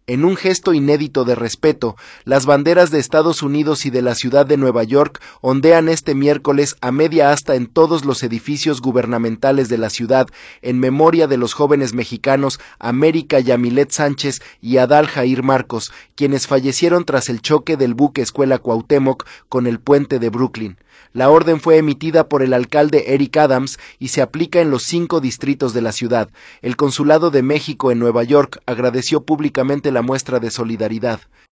En un gesto inédito de respeto, las banderas de Estados Unidos y de la ciudad de Nueva York ondean este miércoles a media asta en todos los edificios gubernamentales de la ciudad, en memoria de los jóvenes mexicanos América Yamilet Sánchez y Adal Jair Marcos, quienes fallecieron tras el choque del buque Escuela Cuauhtémoc con el puente de Brooklyn. La orden fue emitida por el alcalde Eric Adams y se aplica en los 5 distritos de la ciudad. El Consulado de México en Nueva York agradeció públicamente la muestra de solidaridad.